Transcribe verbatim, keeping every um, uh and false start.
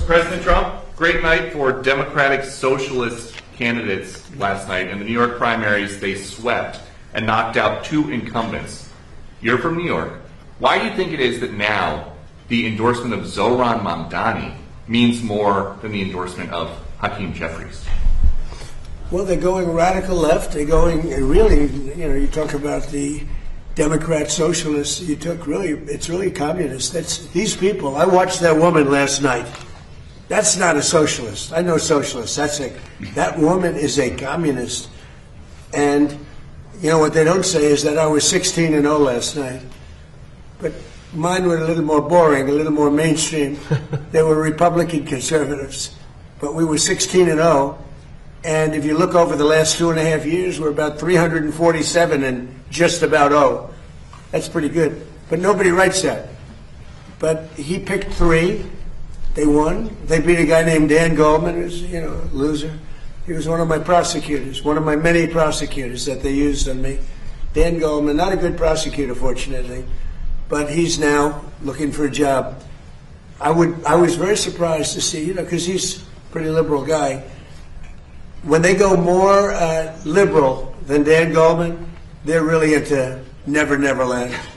President Trump, great night for Democratic Socialist candidates last night. In the New York primaries, they swept and knocked out two incumbents. You're from New York. Why do you think it is that now the endorsement of Zohran Mamdani means more than the endorsement of Hakeem Jeffries? Well, they're going radical left. They're going really, you know, you talk about the Democrat socialists. You took really, it's really communist. That's these people. I watched that woman last night. That's not a socialist. I know socialists. That's a, that woman is a communist. And, you know, what they don't say is that I was sixteen and oh last night. But mine were a little more boring, a little more mainstream. They were Republican conservatives. But we were sixteen and oh. And if you look over the last two and a half years, we're about three hundred forty-seven and just about oh. That's pretty good. But nobody writes that. But he picked three. They won. They beat a guy named Dan Goldman, who's, you know, a loser. He was one of my prosecutors, one of my many prosecutors that they used on me. Dan Goldman, not a good prosecutor, fortunately, but he's now looking for a job. I would. I was very surprised to see, you know, because he's a pretty liberal guy. When they go more uh, liberal than Dan Goldman, they're really into Never Never Land.